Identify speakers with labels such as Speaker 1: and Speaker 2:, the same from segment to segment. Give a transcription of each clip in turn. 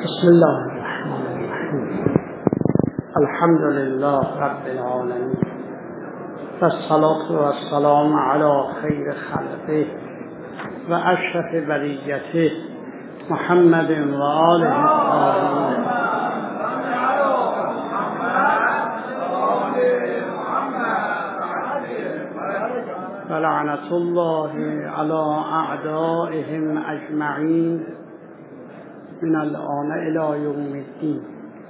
Speaker 1: بسم الله الرحمن الرحیم. الحمد لله رب العالمین و الصلاة و السلام علی خیر خلقه و اشرف بریته محمد و آله الطاهرین. و لعنت الله علی اعدائهم اجمعین من الآن الی یوم الدین.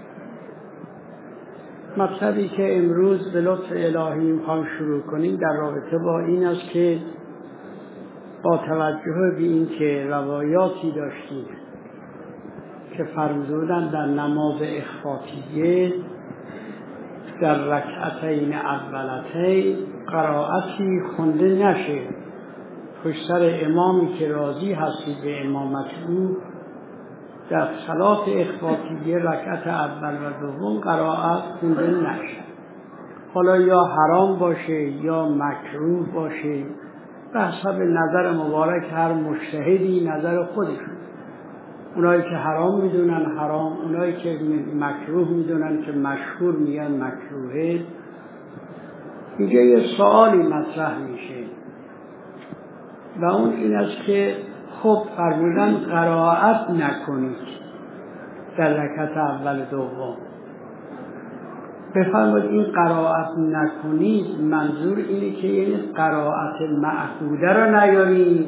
Speaker 1: مطلبی که امروز به لطف الهی میخوام شروع کنیم در رابطه با این است که با توجه به این که روایاتی داشتیم که فرمودن در نماز اخفاتیه در رکعتین اولتین قرائتی خونده نشه، پشت سر امامی که راضی هستید به امامت او در صلات اخفاتیه رکعت اول و دوم قرائت خونده نشه. حالا یا حرام باشه یا مکروه باشه، به حسب نظر مبارک هر مجتهدی نظر خودشون. اونایی که حرام میدونن حرام، اونایی که مکروه میدونن که مشهور میگن مکروهه. اینجا یه سوالی مطرح میشه و اون این است که خب فرمودن قرائت نکنید در رکعت اول دوم. بفرمایید این قرائت نکنید منظور اینه که یعنی قرائت معهوده را نیارید.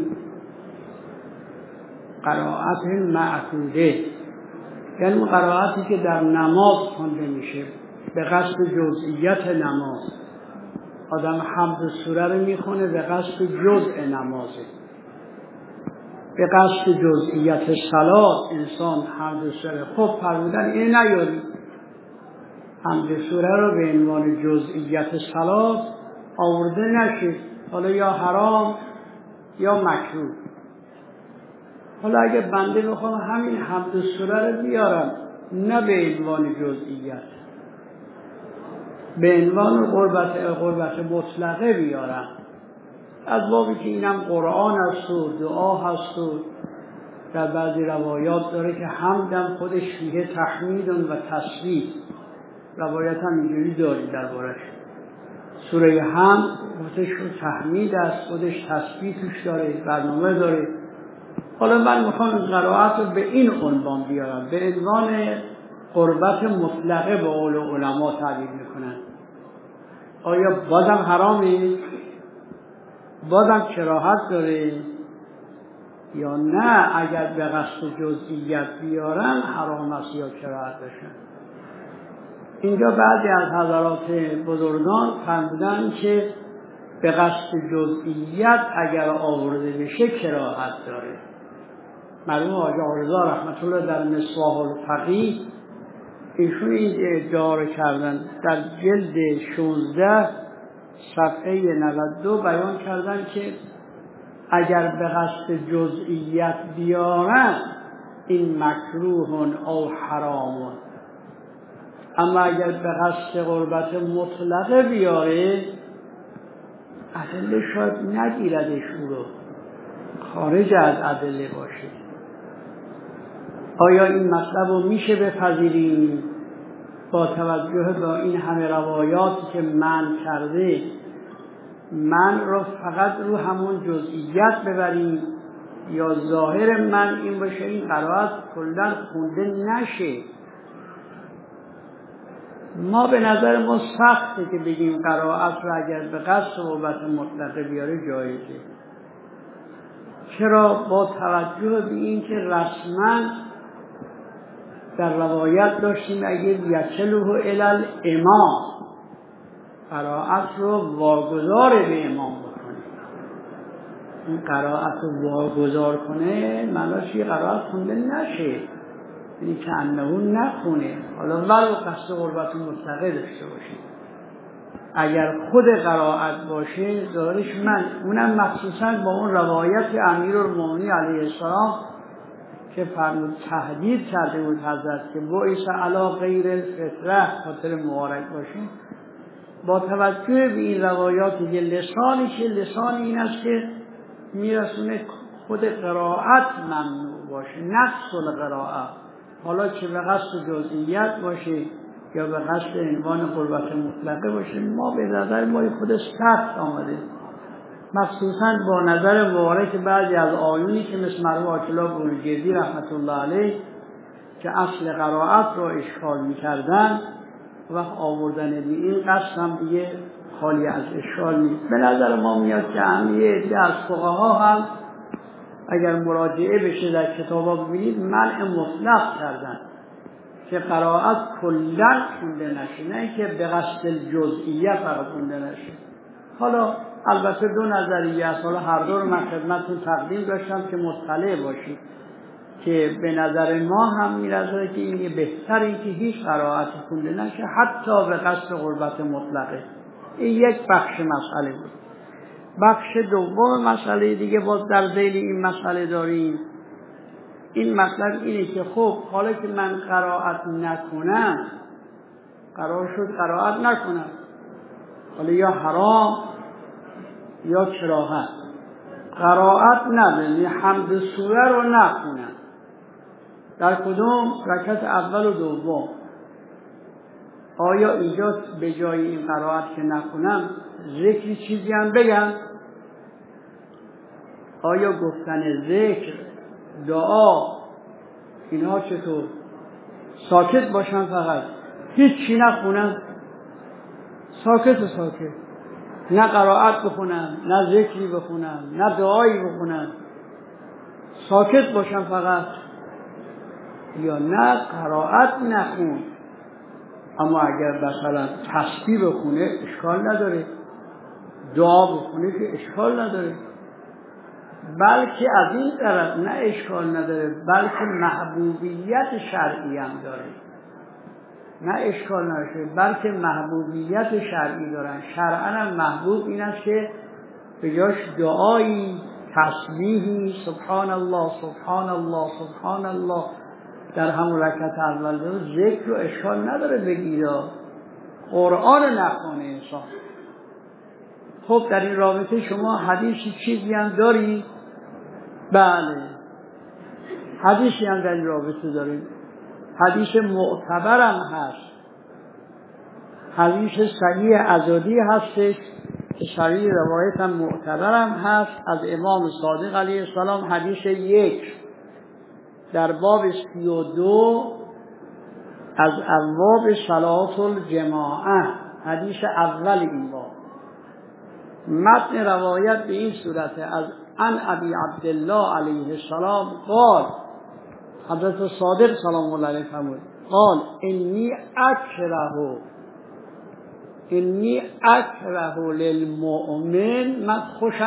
Speaker 1: قرائت معهوده یعنی اون قرائتی که در نماز خونده میشه به قصد جزئیت نماز. آدم حمد سوره رو میخونه به قصد جزء نمازه، به قصد جزئیت صلات انسان حمد سوره. خب فرمودن این نیاری، حمد سوره رو به عنوان جزئیت صلات آورده نشه، حالا یا حرام یا مکروه. حالا اگه بنده میخوام همین حمد سوره رو بیارم نه به عنوان جزئیت، به عنوان قربت مطلقه بیارم، از بابی که اینم قرآن است و دعا هست و در بعضی روایات داره که حمدم خودش فیه تحمید و تسبیح. روایت هم اینجوری داری دربارش. سوره حمد خودش تحمید است، خودش تسبیح توش داره، برنامه داره. حالا من میخوام قرائت رو به این عنوان بیارم، به عنوان قربت مطلقه به قول علما تعبیر میکنن. آیا بازم حرامه؟ بازم کراهت داره یا نه؟ اگر به قصد جزئیت بیارن حرام است یا کراهت داشتن. اینجا بعضی از حضرات بزرگان فرمودن که به قصد جزئیت اگر آورده بشه کراهت داره. مرحوم حاج رضا رحمت الله در مصباح الفقیه ایشون این ادعا رو کردن، در جلد 16 صفحه 92 بیان کردن که اگر به قصد جزئیت بیارن این مکروه او حرام، اما اگر به قصد قربت مطلقه بیاره ادله شاید نگیردش او رو، خارج از ادله باشه. آیا این مطلب رو میشه بپذیریم با توجه به این همه روایاتی که منع کرده، منع رو فقط رو همون جزئیت ببریم، یا ظاهر منع این باشه این قرائت کلاً خونده نشه؟ ما به نظر ما سخته که بگیم قرائت رو اگر به قصد قربت مطلقه بیاره جایزه. چرا؟ با توجه به این که رسما در روایت داشتیم اگه یکله الی الامام، قرائت رو واگذار به امام بکنه. این قرائت رو واگذار کنه معناش یه قرائت خونده نشه، یعنی که انه نخونه. حالا ولو قصد قربت مطلقه داشته باشه، اگر خود قرائت باشه ظاهرش من، اونم مخصوصا با اون روایت امیرالمومنین علیه السلام که فرمود تهدید کرده بود حضرت که بعث علی غیر الفطره، خاطر مبارک باشه. با توجه به این روایاتی که لسان این است که میرسونه خود قرائت ممنوع باشه، نقص القرائت، حالا چه به قصد جزئیات باشه یا به قصد عنوان قربت مطلقه باشه، ما به نظر ما خود سخت آمده، مخصوصا با نظر مبارک بعضی از آیونی که مثل مرحوم آیت‌الله بروجردی رحمت الله علیه که اصل قرائت رو اشکال می‌کردن و آوردن به این قصد هم دیگه خالی از اشکال نیست. به نظر ما میاد که همه عده از فقها هم اگر مراجعه بشه در کتابا ببینید منع مطلق کردن که قرائت کلاً خونده نشه، نه اینکه به قصد جزئیه فقط خونده نشه. حالا البته دو نظریه است، حالا هر دو رو من خدمتتون تقدیم داشتم که مطلع باشید که به نظر ما هم می‌رسه که این بهتر این که هیچ قرائت خونده نشه حتی به قصد قربت مطلقه. این یک بخش مسئله بود. بخش دوم مسئله دیگه باز در ذیل این مسئله داریم. این مطلب اینه که خب حالا که من قرائت نکنم، قرار شد قرائت نکنم، حالا یا حرام یا کراهت، قرائت ندارم، حمد سوره رو نخونم، در کدوم رکعت اول و دوم، آیا اینجا به جای این قرائت که نکنم ذکری چیزی هم بگم؟ آیا گفتن ذکر، دعا، اینها چطور؟ ساکت باشم فقط، هیچی نخونم، ساکت، نه قرائت بخونم، نه ذکری بخونم، نه دعایی بخونم، ساکت باشم فقط، یا نه قرائت نخون اما اگر مثلا تسبیح بخونه اشکال نداره، دعا بخونه که اشکال نداره، بلکه از این طرف نه اشکال نداره بلکه محبوبیت شرعی هم داره، نه اشکال نداره بلکه محبوبیت شرعی دارن. شرعاً هم محبوب این است که به جاش دعایی، تسبیحی، سبحان الله سبحان الله سبحان الله در همون رکعت اول داره، ذکر و اشکال نداره بگید، قرآن نخونه انسان. خب در این رابطه شما حدیثی چیزی هم داری؟ بله، حدیثی هم در این رابطه داریم، حدیث معتبرم هست، حدیث صحیح عزادی هستش که صحیح روایت هم معتبرم هست از امام صادق علیه السلام، حدیث 1 در باب 32 از ابواب صلاة الجماعه، حدیث اول این باب. متن روایت به این صورت از عن ابی عبدالله علیه السلام قال، حضرت صادق سلام الله علیه فرمود قال انی اکره للمؤمن، من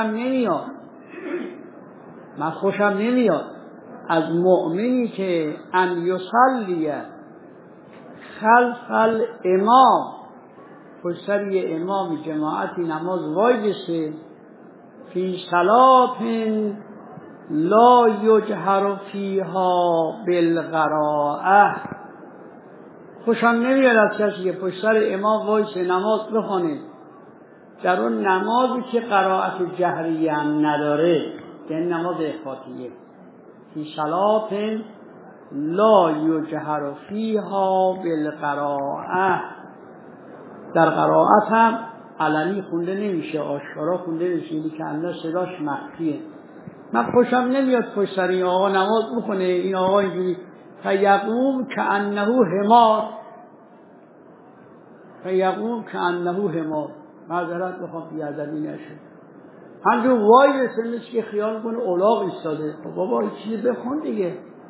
Speaker 1: خوشم نمیاد از مؤمنی که ان یصلی خلف الامام، پشت سر یه امام جماعتی نماز وای بسه، فی صلاة لا یجهر فیها بالقراءة، خوشم نمیاد از کسی که پشت سر امام وایسه نماز بخونه در اون نمازی که قرائت جهری هم نداره، یعنی نماز اخفاتیه، فی صلاة لا یجهر فیها بالقراءة، در قرائت هم علنی خونده نمیشه، آشکارا خونده نمیشه، اینی که اندر صداش مخفیه. من خوشم نمیاد پشت سر این آقا نماز بخونه، این آقا اینجوری فیقوم کأنه حمار، معذرت بخوام بیادبی نشه، همجور وای رسه مثل که خیال کنه الاغ ایستاده. بابا این چیزی بخون دیگه،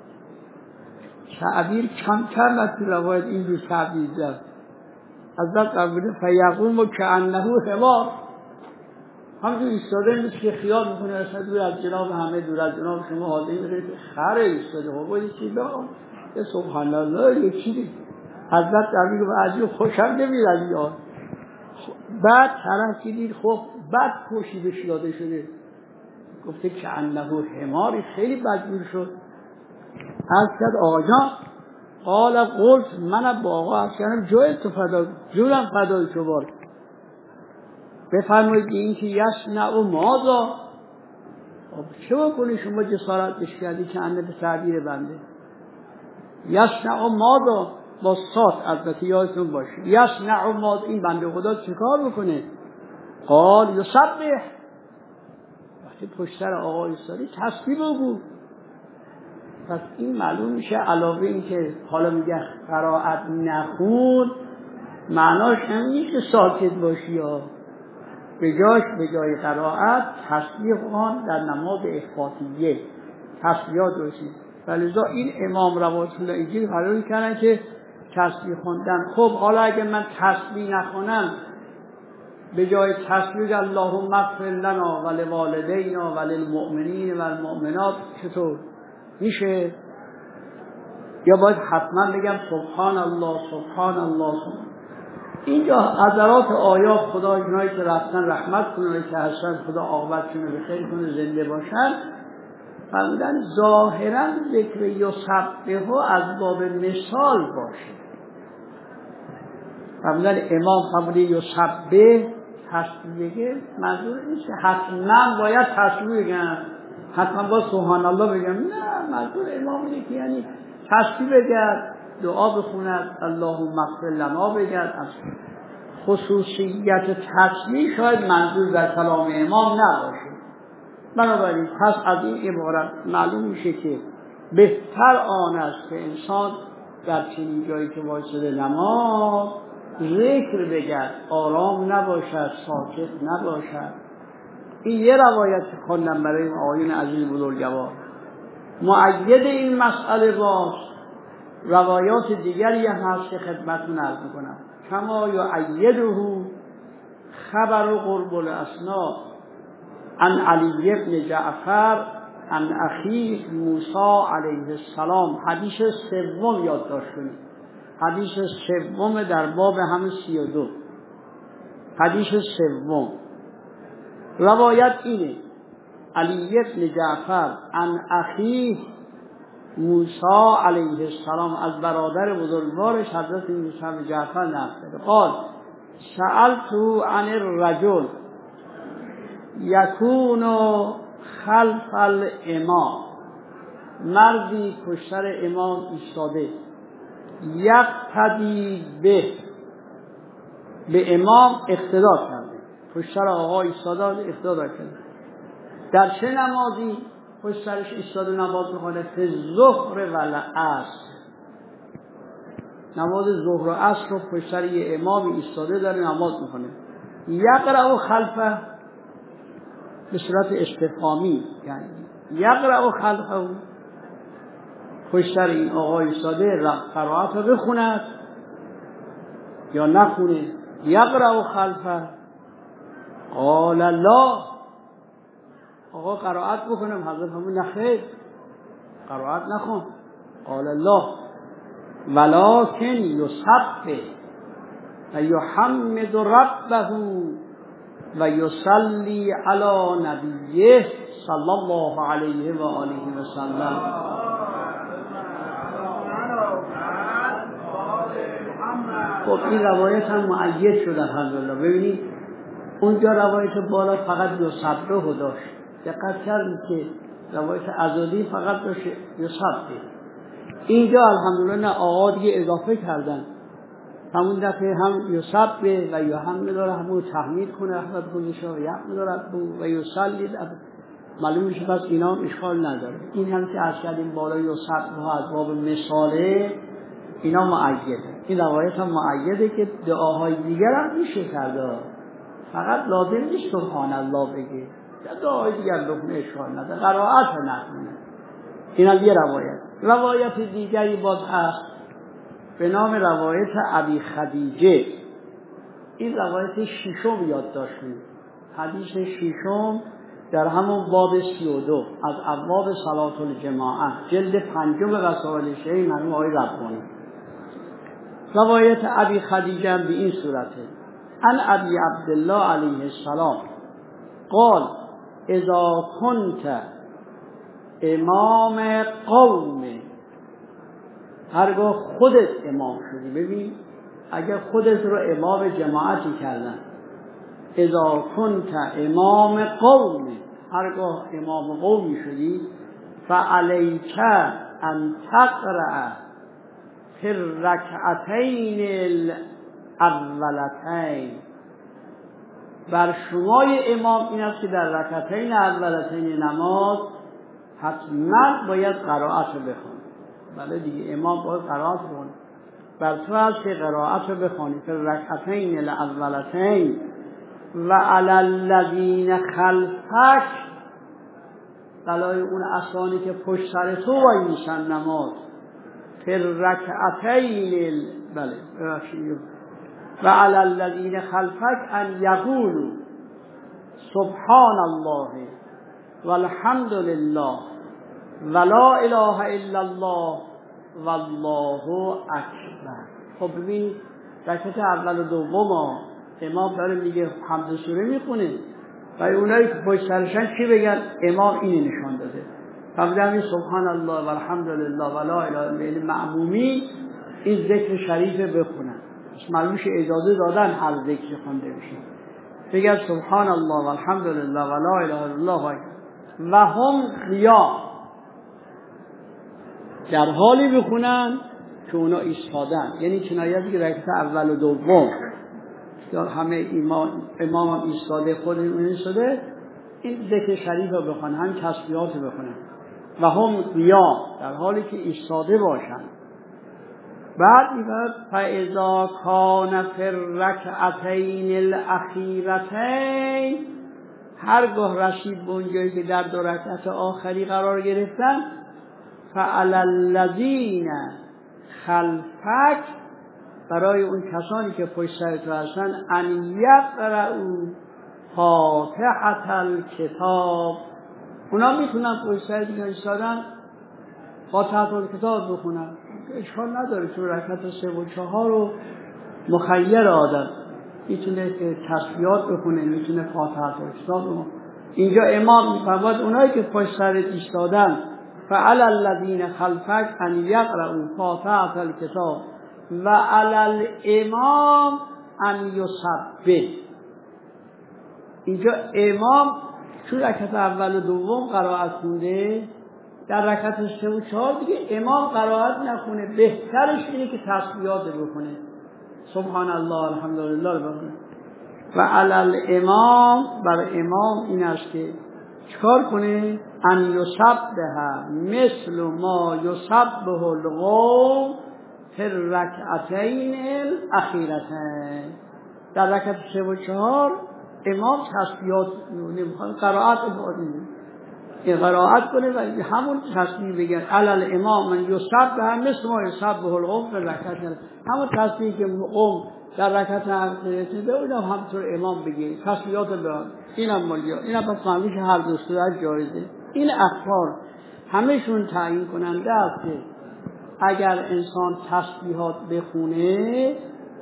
Speaker 1: تعبیر کمتر نتو روایت اینجور تعبیر زد، حضرت قبوله فیقوم کأنه حمار، همجور ایستاده مثل که خیال میکنه اصلا دور از جناب همه، دور از جناب شما حاضر میکنه که خره ایستاده. بابا یه چیزی بخون، یه سبحان الله، یه چیزی. حضرت قبوله و عجیب خوشم نمیاد یاد. بعد طرف که دید خب بعد پوشیدش داده شده، گفته که انه حماری، خیلی بدجور شد. از کرد آقا جان، قال قلت، من با آقا از کردم جای تو فدا، جورم فدای تو بار، بفرمایید این که یسنع و ماذا، چه بکنی شما جسارتش کردی که انه به تعبیر بنده، یصنع ماذا، با صاد البته یادتون باشه. یصنع ماذا، این بنده خدا چیکار بکنه؟ قال یسبح، وقتی پشت سر آقا ایستادی تسبیح بگو. پس این معلوم میشه علاوه این که حالا میگه قرائت نخون، معناش هم نیست که ساکت باشی یا به جای قرائت تسبیح خوان در نماز اخفاقیه تسبیحات رسید. ولذا این امام روایت الله اینجوری قرار کردن که تسبیح خوندن. خب حالا اگه من تسبیح نخونم، به جای تسبیح اللهم اغفر لنا و لوالدینا و للمؤمنین و المؤمنات چطور میشه؟ یا باید حتما بگم سبحان الله سبحان الله سبحان. اینجا حضرات آیات خدا اینایی که رفتن رحمت کنه، که هستن خدا عاقبتشون رو بخیر کنه، زنده باشن، فرمودن ظاهرا ذکر یسبح از باب مثال باشه. فرمودن امام فرموده یسبح تسبیح، منظور نیست که حتما باید تسبیح بگن، حتما با سبحان الله بگم، نه، منظور امام اینه که یعنی تسبیح بگن، دعا بخوند، اللهم اغفر لنا بگن. خصوصیت تسبیح شاید منظور در کلام امام نباشه. بنابراین پس از این عبارت معلوم میشه که بهتر آن است که انسان در چنین جایی که وایساده نماز ذکر بگرد، آرام نباشد، ساکت نباشد. این یه روایت خوندم برای آیون عزیز بزرگوار. مؤید این مسئله باست روایات دیگری هست که خدمتتون عرض میکنم. کما یؤیده خبر قرب الاسناد عن علی بن جعفر عن اخیه موسی علیه السلام. حدیث سوم یادداشت کنید، حدیث سوم در باب همه 32. حدیث سوم روایت اینه: علی بن جعفر عن اخیه موسی علیه السلام، از برادر بزرگوارش حضرت موسی بن جعفر نقل قال سألت عن الرجل یکون خلف الامام، مردی پشت سر امام ایستاده، یقتدی به امام اقتدا کرده، پشت سر آقا ایستاده اقتدا کرده. در چه نمازی پشت سرش ایستاده نماز میخونه؟ فی الظهر و العصر، نماز ظهر و عصر رو پشت سر یه امام ایستاده داره نماز میخونه. یقرأ خلفه به صورت استفهامی، یعنی یقرأ خلفه، پشت سر این آقا ایستاده قرائت رو بخوند یا نخونه. یقرأ خلفه قال لا، آقا قرائت بکنم، حضرت همون نخیر قرائت نخون. قال الله ولكن یسبح و یحمد ربه و یصلی علی نبیه صلی الله علیه و آله و سلم. خب این روایت هم مؤید شد الحمدلله. ببینید اونجا روایت بالا فقط یسبح داشت، دقت کردید که روایت عزادی فقط داشت یسبح. اینجا الحمدلله نه، آقا دیگه اضافه کردن، همون دفعه هم یسبح و یحمد ربه تحمید کنه رحمت خودشو و یحمد ربه و یصلی. معلوم میشه پس اینا اشکال نداره. این هم که از کردیم بالا یسبح از باب مثاله، اینا مؤیده. این روایت هم مؤیده که دعاهای دیگر هم میشه کرده، فقط لازم نیست سبحان الله بگه، دعای دیگر بخونه اشکال نداره، قرائت نکنه. این هم یه روایت دیگری باز هست به نام روایت ابی خدیجه. این روایت ششم یادداشت کنید، حدیث ششم در همون باب 32 از ابواب صلاة الجماعه، جلد 5 وسائل شیعه مرحوم آقای ربانی. روایت ابی خدیجه به این صورته: عن ابی عبدالله علیه السلام قال اذا كنت امام قوم، هرگاه خودت امام شدی، ببین اگر خودت رو امام جماعتی کردن، اذا كنت امام قوم، هرگاه امام قومی شدی، فعلیک ان تقرأ فی الرکعتین الاولتین. بر شمای امام این است که در رکعتین اولتین نماز حتما باید قرائت رو بخونی. بله دیگه، امام باید قرائت بخونه. بر تو هست که قرائت رو بخونی. فی الرکعتین الاولتین و علی الذین خلفک، بلای اون اسانی که پشت سر تو وای میشن نماز. فی الرکعتین بله و علی الذین خلفک ان یقولوا سبحان الله والحمد لله ولا اله الا الله والله اکبر. خب ببین رکعت اول و دوم امام داره میگه حمد سوره میخونه و اونایی که پشت سرشن چی بگن؟ امام اینو نشان داده. فرمودن سبحان الله والحمد لله ولا اله الا الله، معمومی این ذکر شریف بخونن. معلومش اجازه دادن هر ذکر خونده بشه. بگن سبحان الله والحمد لله ولا اله الا الله و هم قیام، در حالی بخونن که اونا ایستادن. یعنی کنایتی که رکعت اول و دوم همه امام هم ایستاده، خود اون ایستاده، این ذکر شریف رو بخونن، همین تسبیحات رو بخونن. و هم قیام، در حالی که ایستاده باشن. بعد میگه فاذا کان فی الرکعتین الاخیرتین، هرگاه رسید به اونجایی که در دو رکعت آخری قرار گرفتن، فعلی الذین خلفک، برای اون کسانی که پشت سر تو هستن، ان یقرؤوا فاتحة الکتاب، اونا میتونن پشت سر دیگه ایستادن فاتحة الکتاب بخونن، اشکال نداره. تو رکعت 3 و 4 رو مخیر آدم میتونه که تسبیحات بخونه، میتونه فاتحة الکتاب بخونه. اینجا امام میفرماید اونایی که پشت سر ایستادن فعلی الذین خلفک ان یقرؤوا فاتحة الکتاب و علی الامام ان یسبح. اینجا امام تو رکعت اول و دوم قرائت خونده، در رکعت 3 و 4 دیگه امام قرائت نخونه. بهترش اینه که تسبیحات بخونه، سبحان الله الحمدلله رو بخونه. و علی الامام، بر امام این است که چکار کنه؟ ان یسبح مثل ما یسبح القوم فی الرکعتین الاخیرتین. در رکعت 3 و 4 امام تسبیحات نمیخواد، قرائت قرائت کنه و همون تسبیح بگن علی الامام من یسبح مثل ما یسبح القوم فی الرکعتین، همون تسبیحی که قوم در رکعت اخیرتین به اونم همونطور امام بگه تسبیحات بیان. اینم مالیات، اینم پس معلومه که هر دو صورت جایزه. این اخبار همشون تعیین کننده است که اگر انسان تسبیحات بخونه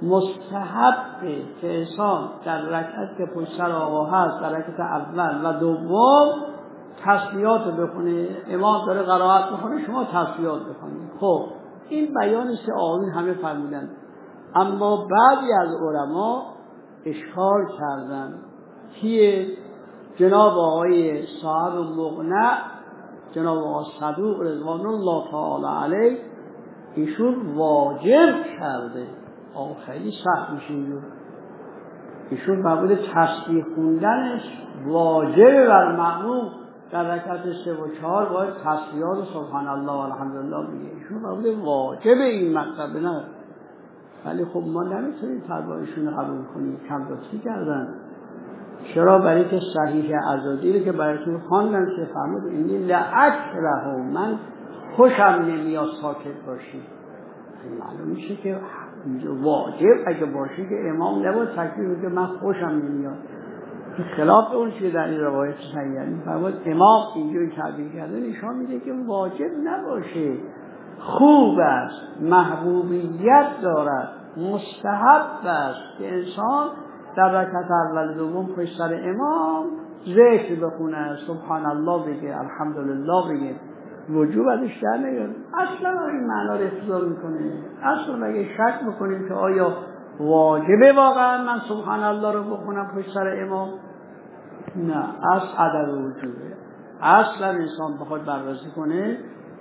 Speaker 1: مستحبه که انسان در رکعت که پشت سر آقا هست، در رکعت اول و دوم تسبیحات بخونه. امام داره قرائت بخونه، شما تسبیحات بخونید. خب این بیانش که آقایون همه فرمودن، اما بعضی از علما اشکال کردن که جناب آقای صاحب مقنع، جناب آقای صدوق رضوان الله تعالی علیه، ایشون واجب کرده. خیلی سخت میشه ایشون مبود تسبیح خوندنش واجب بر مأموم در رکعت 3 و 4 باید تسبیحات و سبحان الله و الحمدلله بگه. ایشون مبود واجب این مطلب نه، ولی خب ما نمیتونیم فرمایشون رو قبول کنیم، کم لطفی کردن. چرا؟ برای که صحیح عزازیری که براتون خواندن که فرمود اینی لأکره، من خوشم نمیاد ساکت باشی. معلوم میشه که واجب اگه باشه که امام نباید تکبیر بگه من خوشم نمیاد، که خلاف اون چیه در این روایت صحیحه. فرمود امام اینجوری تعبیر کرده نشان میده که واجب نباشه، خوب است، محبوبیت دارد، مستحب است که انسان در رکعت اول دوم پشت سر امام ذکر بخونه، سبحان الله بگه، الحمدلله بگه. وجوب ازش در نگرد. اصلا این معنا رو افتضاح میکنه. اصلا اگه شک میکنیم که آیا واجبه واقعا من سبحان الله رو بخونم پشت سر امام، نه، اصلا عدم وجوبه. اصلا انسان بخواد بررسی کنه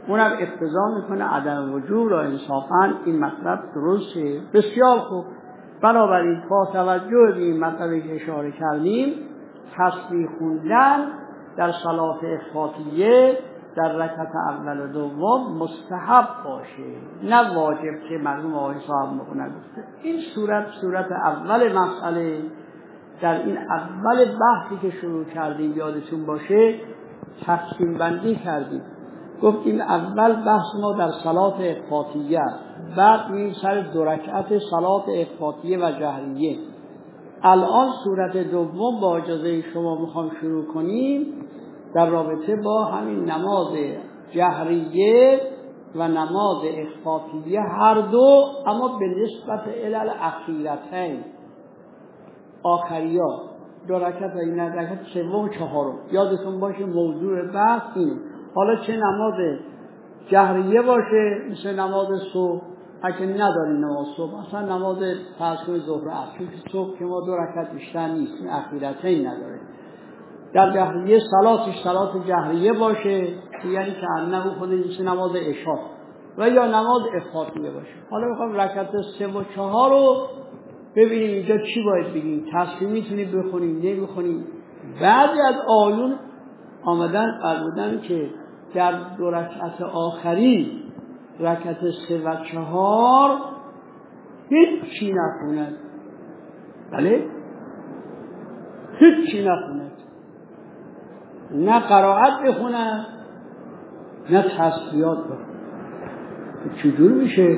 Speaker 1: اونم اقتضا میکنه عدم وجود و انصافا این مطلب درسته. بسیار خوب. بنابراین با توجه به این مطلبی که اشاره کردیم، تسبیح خوندن در صلات اخفاقیه در رکعت اول و دوم مستحب باشه، نه واجب که مرحوم آقای صاحب بخونه. این صورت اول مسئله. در این اول بحثی که شروع کردیم یادتون باشه تقسیم بندی کردیم، گفتیم اول بحث ما در صلات اخفاقیه، بعد میریم سر 2 رکعت صلات اخفاقیه و جهریه. الان صورت دوم با اجازه شما میخوام شروع کنیم در رابطه با همین نماز جهریه و نماز اخفاقیه، هر دو اما به نسبت علل اخیرتین، آخریا 2 رکعت و این رکعت سوم و چهارم. یادتون باشه موضوع بحث اینه. حالا چه نماز جهریه باشه مثل نماز صبح، اگه نداریم نماز صبح، اصلا نماز فرض کنید ظهر عصر، چون صبح که ما 2 رکعت بیشتر نیست، این اخیرتین نداره. در جهریه صلات جهریه باشه یعنی که انه خود مثل نماز عشا و یا نماز اخفاقیه باشه. حالا میخوام رکعت 3 و 4 رو ببینیم اینجا چی باید بگیم. تصویر میتونید بخونیم نمیخونیم. بعضی از آیون آمدن فرمودن که در 2 رکعت آخری رکعت 3 و 4 هیچ چی نخوند. بله؟ هیچ چی نخوند، نه قرائت بخوند نه تسبیحات بخوند. چجور میشه؟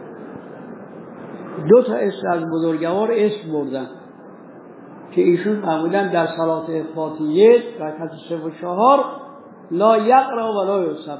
Speaker 1: 2 تا اسم از بزرگوار اسم بردن که ایشون فرمودن در صلات اخفاقیه رکعت 3 و 4 لا یقرأ و لا یسبح.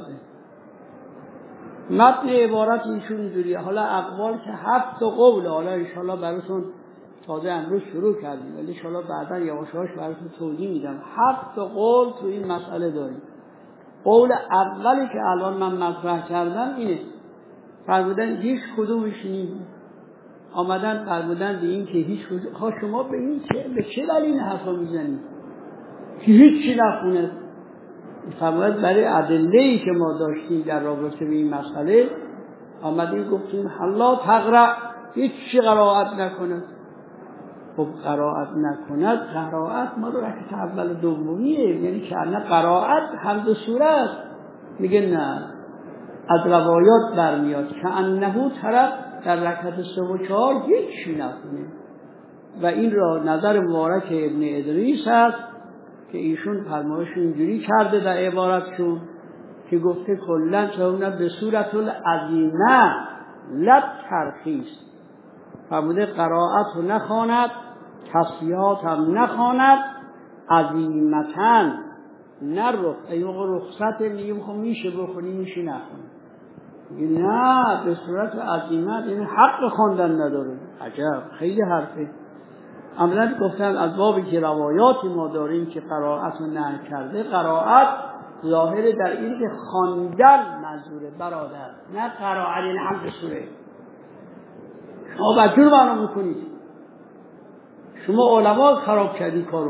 Speaker 1: متن عبارت ایشون اینجوریه. حالا اقوال که 7 قول، حالا انشالله براتون تازه امروز شروع کردیم ولی انشالله بعدا یواش یواش براتون توضیح میدم. 7 قول تو این مسئله داریم. قول اولی که الان من مطرح کردم اینه، فرمودن هیچ کدومش نیست. آمدن فرمودن به این که هیچ کدوم. شما به این به چه دلیل این حرفا میزنید که هیچ چی نخونه؟ فرمود برای ادله‌ای که ما داشتیم در رابطه به این مسئله آمدیم گفتیم حالا تقرأ، هیچ چی قرائت نکنه. خب قرائت نکند، قرائت ما رو رکعت اول و دومیه، یعنی که نه قرائت حمد سوره است. میگه نه، از روایات برمیاد که انه طرف در رکعت 3 و 4 هیچ چی نخونه. و این را نظر مبارک ابن ادریس است که ایشون فرمایش اینجوری کرده در عبارتشون که گفته کلا چون به صورت العظیمه لب ترخیص، فرموده قرائت رو نخواند، تسبیحات هم نخواند، عظیمتاً نرخ. این موقع رخصت میگیم خب میشه بخونی میشه نخونی. نه، به صورت عظیمت این حق خواندن نداره. عجب، خیلی حرفه. عملاً گفتن از بابی که روایاتی ما داریم که قرائت رو نهی کرده، قرائت ظاهر در این که خواندن منظوره برادر، نه قرائت این حمد سوره. شما بدجور معلوم میکنید، شما علما خراب کردی کارو.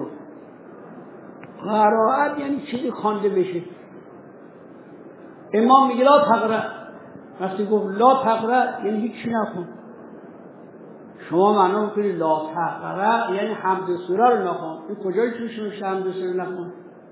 Speaker 1: قرائت یعنی چیزی خوانده بشه. امام میگه لا تقرأ، وقتی گفت لا تقرأ یعنی هیچی نخون. شما معنا میکنید لا تقرأ یعنی حمد سوره رو نخون. این کجای توش میشه حمد سوره نخون؟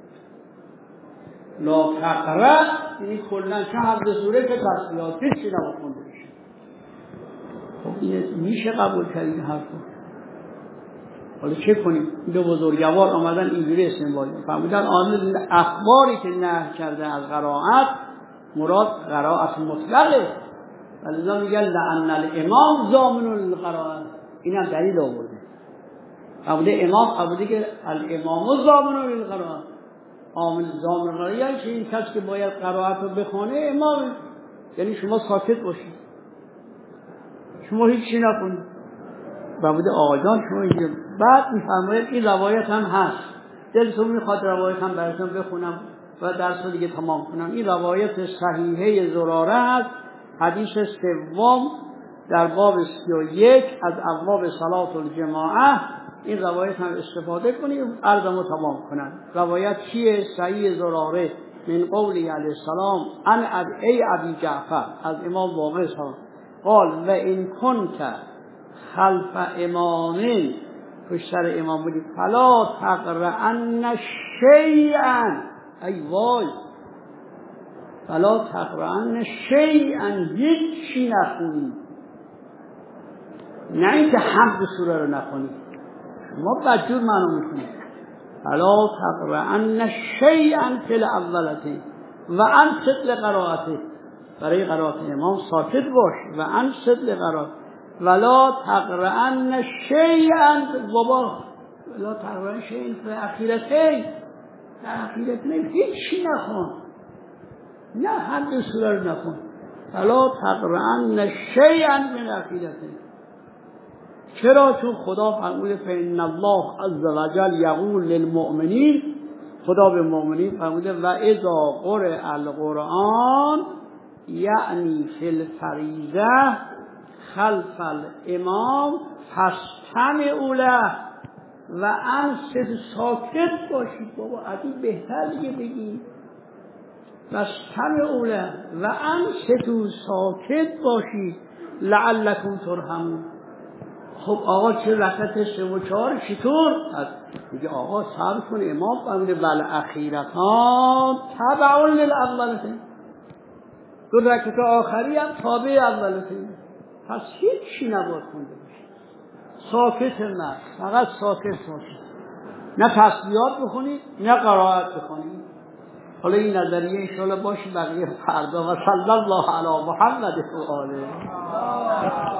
Speaker 1: لا تقرأ یعنی کلا چه حمد سوره که تسبیحات هیچی نخونده بشه. خب این میشه قبول کرد این حرفو؟ حالا چه کنیم؟ دو بزرگوار آمدن اینجوری استنباط فرمودن آن اخباری که نهی کرده از قرائت مراد قرائت مطلقه. ولذا میگن لأن الامام ضامن للقرائت. اینم دلیل آورده. فرموده امام فرموده که الامام ضامن للقرائت. عامل ضامن للقرائت یعنی که این کسی که باید قرائت رو بخونه امام، یعنی شما ساکت باشید، شما هیچی نکنید. فرموده آقا جان شما اینجا. بعد میفرماید این روایت هم هست، دلتون میخواد روایت هم براتون بخونم و درس دیگه تمام کنم. این روایت صحیحه زراره است، حدیث سوم در باب 31 از ابواب صلات الجماعه. این روایت هم استفاده کنیم عرضمو تمام کنم. روایت چیه؟ صحیح زراره من قولی علیه السلام ای ابی جعفر، از امام واقع صلی قال و این کنت خلف امامین، پشتر امام بودی، فلا تقرأن شیئا، ای وای، فلا تقرأن شیئا، هیچی نخونی، نه اینکه حمد سوره رو نخونی، ما بدجور منو میکنیم، فلا تقرأن شیئا فی الاولتین و انصت لقراءته، برای قرائت امام ساکت باش و انصت لقراءته، ولا تقرأن شیئا بابا، ولا تقرأن شیئا فی اخیرتین، اخیرتین هیچی نخون، نه حمد سوره رو نخون، فلا تقرأن شیئا من اخیرتین. چرا؟ چون خدا فرموده فإن الله عز وجل یقول للمؤمنین، خدا به مؤمنین فرموده و اذا قرئ القرآن یعنی فی الفریضه خلف الامام فاستمعوا له و انصتوا، ساکت باشید. بابا از این بهتر دیگه بگی فاستمعوا له و انصتوا، ساکت باشید، لعلکم ترحمون. خب آقا چه رکعت 3 و 4 چطور؟ میگه آقا صبر کن، امام فرموده ول اخیرتان تبع للاولتین، دو رکعت آخری هم تابع اولتین، پس هیچی نباید خونده بشه، ساکت نه، فقط ساکت باشید، نه تسبیحات بخونید نه قرائت بخونید. حالا این نظریه انشاءالله باشه، بقیه فردا. و صلی الله علی محمد و آله.